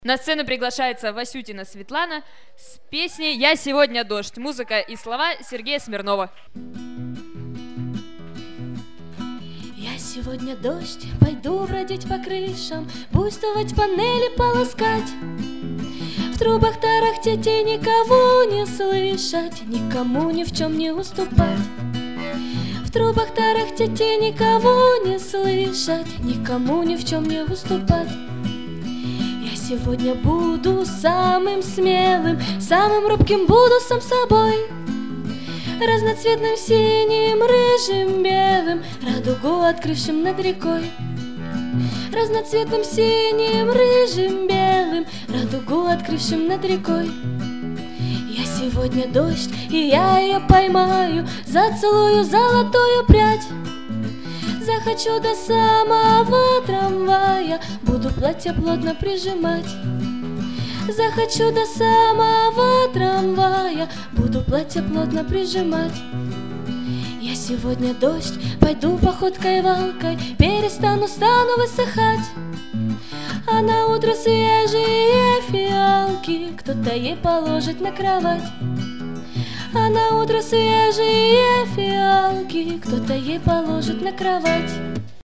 На сцену приглашается Васютина Светлана с песней «Я сегодня дождь». Музыка и слова Сергея Смирнова. Я сегодня дождь, пойду бродить по крышам, буйствовать, панели полоскать, в трубах тарахтеть и никого не слышать, никому ни в чем не уступать. В трубах тарахтеть и никого не слышать, никому ни в чем не уступать. Я сегодня буду самым смелым, самым робким буду сам собой, разноцветным синим, рыжим, белым, радугу открывшим над рекой. Разноцветным синим, рыжим, белым, радугу открывшим над рекой. Я сегодня дождь, и я ее поймаю, зацелую золотую прядь. Захочу до самого трамвая, буду платье плотно прижимать. Захочу до самого трамвая, буду платье плотно прижимать. Я сегодня дождь, пойду походкой валкой, перестану, стану высыхать. А на утро свежие фиалки кто-то ей положит на кровать. А на утро свежие фиалки кто-то ей положит на кровать.